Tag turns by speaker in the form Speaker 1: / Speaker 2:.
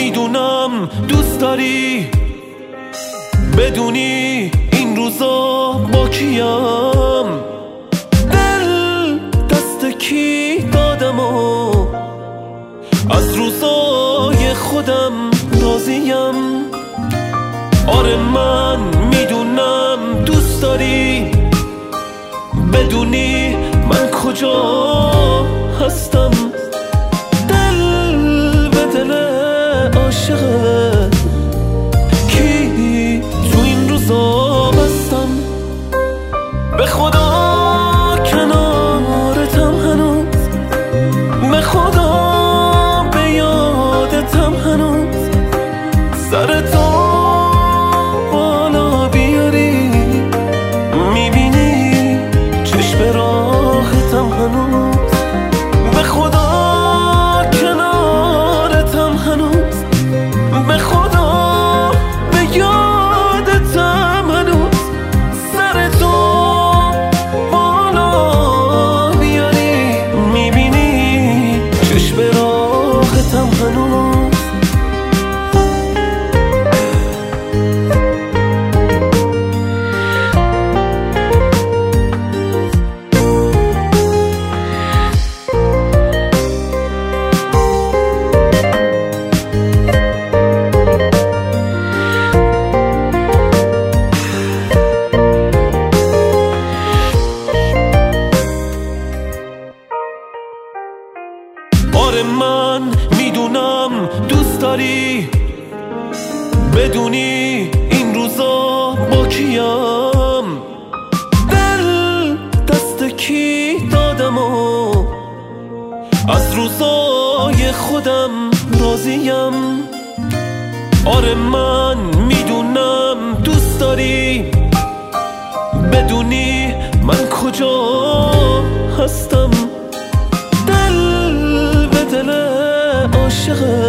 Speaker 1: میدونم دوست داری بدونی این روزا با کیم، دل دست کی دادم و از روزای خودم راضیم. آره من میدونم دوست داری بدونی من کجا هستم، دل به دل عاشقه کی تو این روزا بستم. به خدا کنارتم هنوز، به خدا به یادتم هنوز، سرتو بالا بیاری میبینی چشم راحتم هنوز. به خدا کنارتم هنوز، به خدا به یادتم هنوز، سرتو بالا بیاری میبینی چشم راحتم هنوز. آره من میدونم دوست داری بدونی این روزا با کیم، دل دست کی دادم و از روزای خودم راضیم. آره من میدونم دوست داری بدونی من کجا هستم، دل به دل عاشقه